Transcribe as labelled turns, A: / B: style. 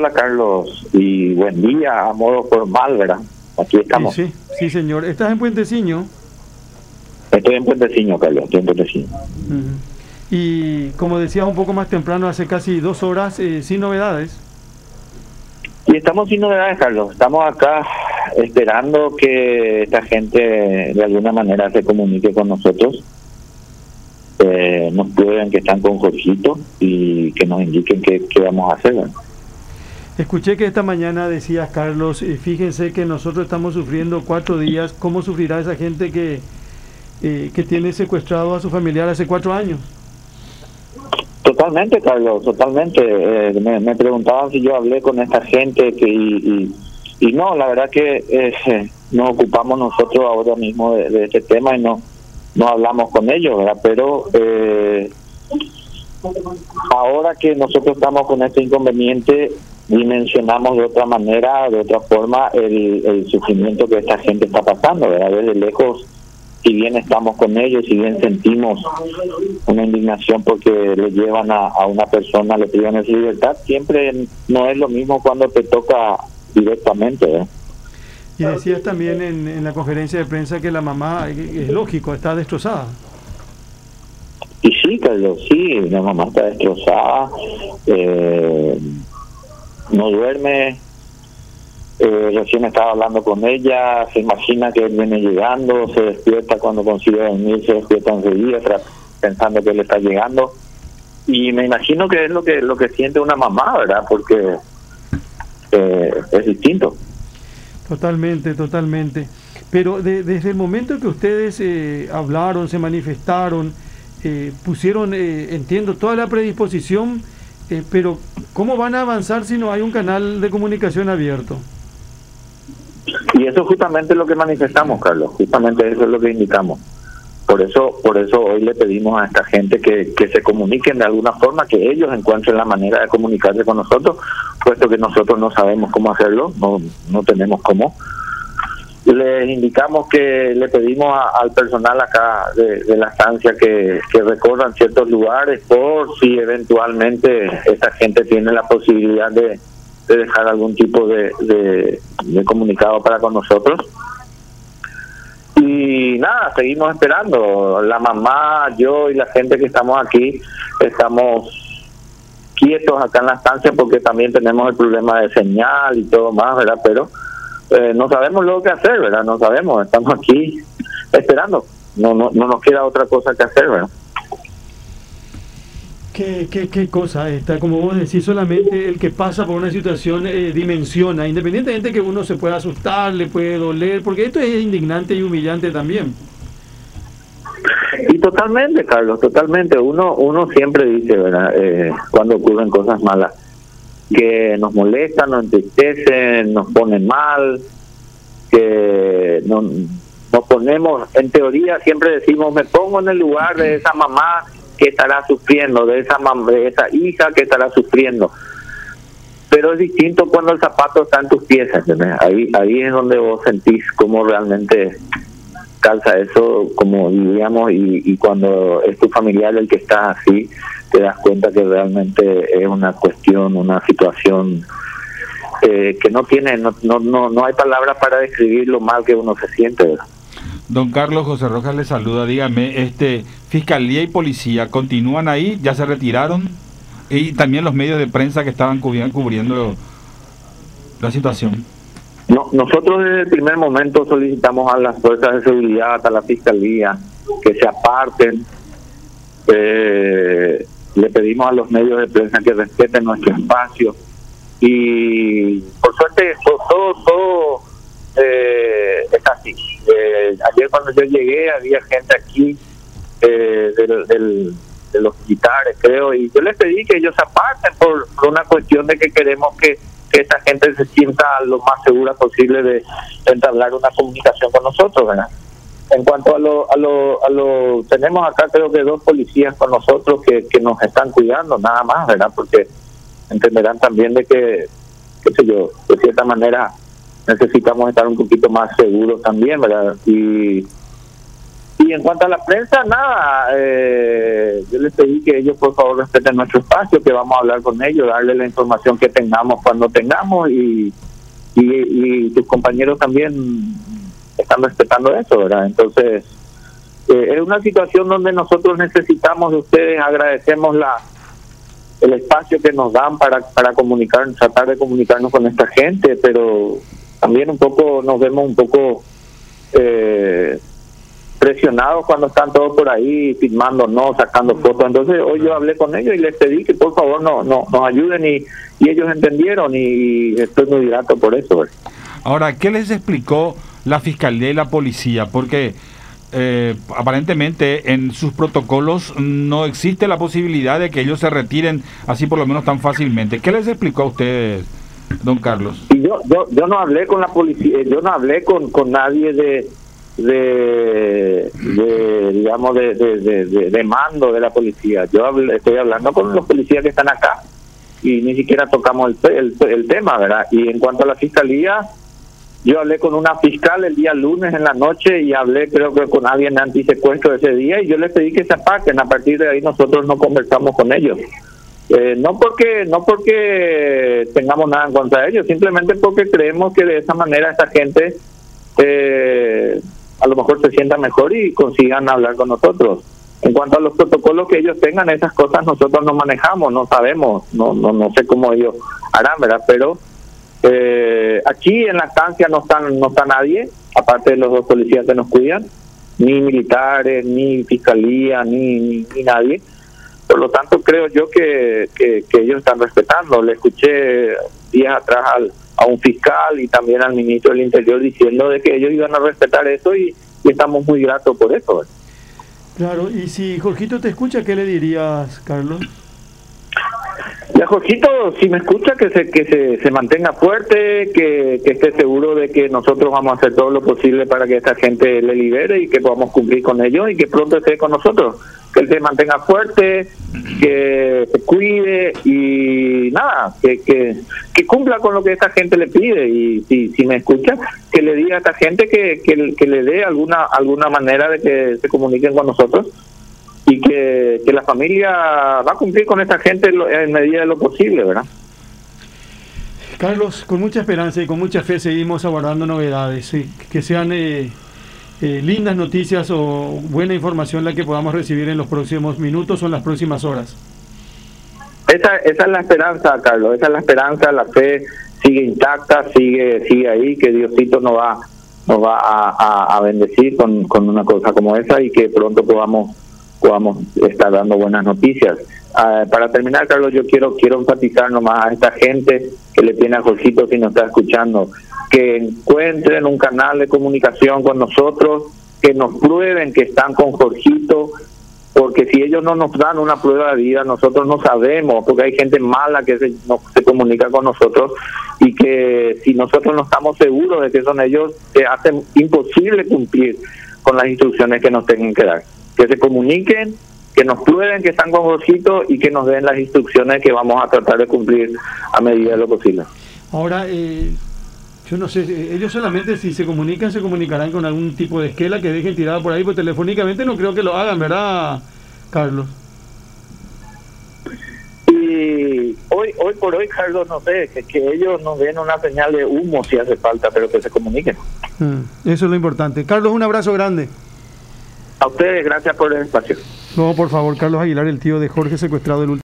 A: Hola Carlos, y buen día a modo formal, ¿verdad? Aquí estamos.
B: Sí, sí, señor. ¿Estás en Puenteciño?
A: Estoy en Puenteciño, Carlos, estoy en Puenteciño.
B: Y como decías un poco más temprano, hace casi 2 horas, sin novedades.
A: Y estamos sin novedades, Carlos. Estamos acá esperando que esta gente de alguna manera se comunique con nosotros. Nos prueben que están con Jorgito y que nos indiquen qué vamos a hacer, ¿verdad?
B: Escuché que esta mañana decías, Carlos, fíjense que nosotros estamos sufriendo 4 días. ¿Cómo sufrirá esa gente que tiene secuestrado a su familiar hace 4 años?
A: Totalmente, Carlos, totalmente. Me preguntaban si yo hablé con esta gente y no, la verdad que nos ocupamos nosotros ahora mismo de este tema y no hablamos con ellos, ¿verdad? Pero ahora que nosotros estamos con este inconveniente, dimensionamos de otra manera, de otra forma, el sufrimiento que esta gente está pasando, ¿verdad? Desde lejos, si bien estamos con ellos, si bien sentimos una indignación porque le llevan a una persona, le privan su libertad, siempre no es lo mismo cuando te toca directamente, ¿verdad?
B: Y decías también en la conferencia de prensa que la mamá, es lógico, está destrozada.
A: Y sí, Carlos, sí, la mamá está destrozada, no duerme, recién estaba hablando con ella, se imagina que él viene llegando, se despierta cuando consigue dormir, se despierta enseguida pensando que él está llegando, y me imagino que es lo que siente una mamá, ¿verdad? Porque es distinto.
B: Totalmente, totalmente. Pero desde el momento que ustedes hablaron, se manifestaron, pusieron, entiendo, toda la predisposición, pero ¿cómo van a avanzar si no hay un canal de comunicación abierto?
A: Y eso es justamente lo que manifestamos, Carlos, justamente eso es lo que indicamos. Por eso hoy le pedimos a esta gente que se comuniquen de alguna forma, que ellos encuentren la manera de comunicarse con nosotros, puesto que nosotros no sabemos cómo hacerlo, no tenemos cómo. Les indicamos que le pedimos al personal acá de la estancia que recorran ciertos lugares por si eventualmente esta gente tiene la posibilidad de dejar algún tipo de comunicado para con nosotros. Y nada, seguimos esperando. La mamá, yo y la gente que estamos aquí estamos quietos acá en la estancia porque también tenemos el problema de señal y todo más, ¿verdad? Pero no sabemos lo que hacer, ¿verdad? No sabemos, estamos aquí esperando. No nos queda otra cosa que hacer, ¿verdad?
B: ¿Qué cosa esta? Como vos decís, solamente el que pasa por una situación dimensiona, independientemente que uno se pueda asustar, le puede doler, porque esto es indignante y humillante también.
A: Y totalmente, Carlos, totalmente. Uno siempre dice, ¿verdad? Cuando ocurren cosas malas, que nos molestan, nos entristecen, nos ponen mal, que nos ponemos, en teoría siempre decimos, me pongo en el lugar de esa mamá que estará sufriendo, de esa hija que estará sufriendo. Pero es distinto cuando el zapato está en tus pies, ¿entendés? Ahí es donde vos sentís cómo realmente calza eso, como diríamos, y cuando es tu familiar el que está así, te das cuenta que realmente es una cuestión, una situación que no hay palabras para describir lo mal que uno se siente, ¿verdad?
C: Don Carlos, José Rojas le saluda. Dígame, Fiscalía y Policía, ¿continúan ahí? ¿Ya se retiraron? Y también los medios de prensa que estaban cubriendo la situación.
A: No, nosotros desde el primer momento solicitamos a las fuerzas de seguridad, a la Fiscalía, que se aparten. Le pedimos a los medios de prensa que respeten nuestro espacio. Y por suerte todo es así. Ayer cuando yo llegué había gente aquí de los militares, creo, y yo les pedí que ellos se aparten por una cuestión de que queremos que esta gente se sienta lo más segura posible de entablar una comunicación con nosotros, ¿verdad? En cuanto a lo tenemos acá creo que 2 policías con nosotros que nos están cuidando, nada más, ¿verdad? Porque entenderán también de que, qué sé yo, de cierta manera necesitamos estar un poquito más seguros también, ¿verdad? Y Y en cuanto a la prensa, nada, yo les pedí que ellos por favor respeten nuestro espacio, que vamos a hablar con ellos, darle la información que tengamos cuando tengamos, y tus compañeros también están respetando eso, ¿verdad? Entonces, es una situación donde nosotros necesitamos de ustedes, agradecemos el espacio que nos dan para comunicar, tratar de comunicarnos con esta gente, pero también un poco nos vemos un poco presionados cuando están todos por ahí filmándonos, sacando fotos. Entonces hoy yo hablé con ellos y les pedí que por favor nos ayuden, y ellos entendieron, y estoy muy grato por eso, ¿verdad?
C: Ahora, ¿qué les explicó la Fiscalía y la Policía? Porque aparentemente en sus protocolos no existe la posibilidad de que ellos se retiren así por lo menos tan fácilmente. ¿Qué les explicó a ustedes, don Carlos?
A: Y yo no hablé con la policía, yo no hablé con nadie de digamos de mando de la policía. Estoy hablando con los policías que están acá y ni siquiera tocamos el tema, ¿verdad? Y en cuanto a la Fiscalía, yo hablé con una fiscal el día lunes en la noche y hablé creo que con alguien de antisecuestro ese día, y yo les pedí que se aparten. A partir de ahí nosotros no conversamos con ellos. No porque tengamos nada en contra de ellos, simplemente porque creemos que de esa manera esta gente a lo mejor se sienta mejor y consigan hablar con nosotros. En cuanto a los protocolos que ellos tengan, esas cosas nosotros no manejamos, no sabemos, no sé cómo ellos harán, ¿verdad? Pero aquí en la estancia no está nadie, aparte de los dos policías que nos cuidan, ni militares, ni fiscalía, ni nadie. Por lo tanto, creo yo que ellos están respetando. Le escuché días atrás a un fiscal y también al ministro del Interior diciendo de que ellos iban a respetar eso, y estamos muy gratos por eso, ¿verdad?
B: Claro, y si Jorgito te escucha, ¿qué le dirías, Carlos?
A: Ya, Jorgito, si me escucha, que se mantenga fuerte, que esté seguro de que nosotros vamos a hacer todo lo posible para que esta gente le libere y que podamos cumplir con ellos, y que pronto esté con nosotros. Que él se mantenga fuerte, que se cuide y nada, que cumpla con lo que esta gente le pide. Y si me escucha, que le diga a esta gente que le dé alguna manera de que se comuniquen con nosotros, y que la familia va a cumplir con esta gente en medida de lo posible, ¿verdad?
B: Carlos, con mucha esperanza y con mucha fe seguimos aguardando novedades, ¿sí? Que sean lindas noticias o buena información la que podamos recibir en los próximos minutos o en las próximas horas.
A: Esa es la esperanza, Carlos, esa es la esperanza. La fe sigue intacta, sigue ahí, que Diosito nos va a bendecir con una cosa como esa, y que pronto podamos estar dando buenas noticias. Para terminar, Carlos, yo quiero enfatizar nomás a esta gente que le tiene a Jorgito, si nos está escuchando, que encuentren un canal de comunicación con nosotros, que nos prueben que están con Jorgito, porque si ellos no nos dan una prueba de vida, nosotros no sabemos, porque hay gente mala que se comunica con nosotros, y que si nosotros no estamos seguros de que son ellos, se hace imposible cumplir con las instrucciones que nos tengan que dar. Que se comuniquen, que nos prueben que están con Jorgito, y que nos den las instrucciones que vamos a tratar de cumplir a medida de lo posible.
B: Ahora, yo no sé, ellos solamente si se comunicarán con algún tipo de esquela que dejen tirada por ahí, pues telefónicamente no creo que lo hagan, ¿verdad, Carlos?
A: Y hoy por hoy, Carlos, no sé, que ellos nos den una señal de humo si hace falta, pero que se comuniquen.
B: Eso es lo importante. Carlos, un abrazo grande.
A: A ustedes, gracias por el espacio.
B: No, por favor, Carlos Aguilar, el tío de Jorge secuestrado el último.